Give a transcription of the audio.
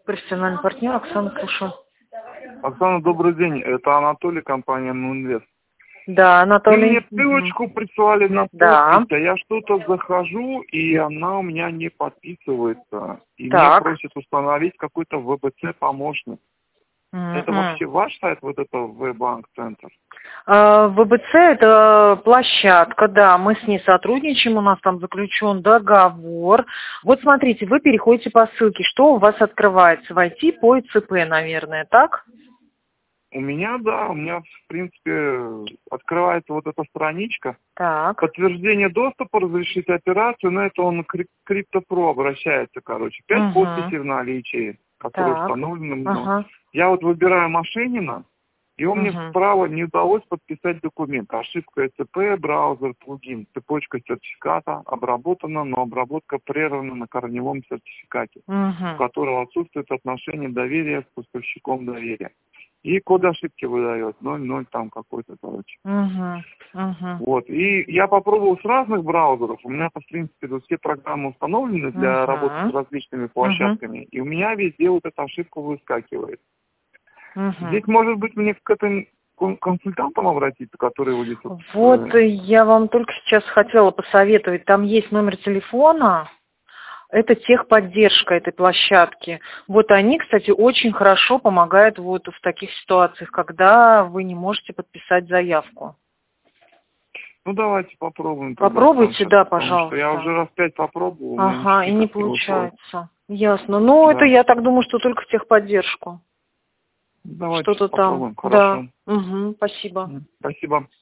Профессиональный партнер Оксана, слушаю. Оксана, добрый день. Это Анатолий, компания Нунвест. Да, Вы Анатолий. мне ссылочку прислали на Да. подпись, а я что-то захожу, и она у меня не подписывается. И меня Так. просят установить какой-то ВБЦ-помощник. Это вообще ваш сайт, вот это Вебанк-центр? ВБЦ – это площадка, да, мы с ней сотрудничаем, у нас там заключен договор. Вот смотрите, вы переходите по ссылке, что у вас открывается? Войти по ИЦП, наверное, так? У меня, да, у меня, в принципе, открывается вот эта страничка. Так. Подтверждение доступа, разрешить операцию, на это он к CryptoPro обращается, короче. 5 подписей в наличии, которые Так. установлены мной. Ага. Я вот выбираю Машинина, и он мне справа не удалось подписать документ. Ошибка ЭЦП, браузер, плагин, цепочка сертификата обработана, но обработка прервана на корневом сертификате, у которого отсутствует отношение доверия с поставщиком доверия. И код ошибки выдает 00 там какой-то, короче. Вот. И я попробовал с разных браузеров. У меня, в принципе, тут все программы установлены для работы с различными площадками. И у меня везде вот эта ошибка выскакивает. Здесь, может быть, мне к этим консультантам обратиться, которые вот здесь... Вот я вам только сейчас хотела посоветовать. Там есть номер телефона. Это техподдержка этой площадки. Вот они, кстати, очень хорошо помогают вот в таких ситуациях, когда вы не можете подписать заявку. Ну, давайте попробуем. Попробуйте, да, пожалуйста. Я уже раз 5 попробовал. Ага, и не получается. Ясно. Ну, это я так думаю, что только в техподдержку. Давайте что-то попробуем. там. Хорошо. Да. Спасибо. Спасибо.